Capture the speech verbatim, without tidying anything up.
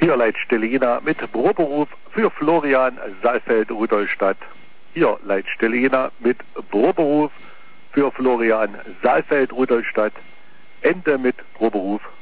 Hier Leitstelle Jena mit Proberuf für Florian Saalfeld-Rudolstadt. Hier Leitstelle Jena mit Proberuf für Florian Saalfeld-Rudolstadt. Ende mit Proberuf.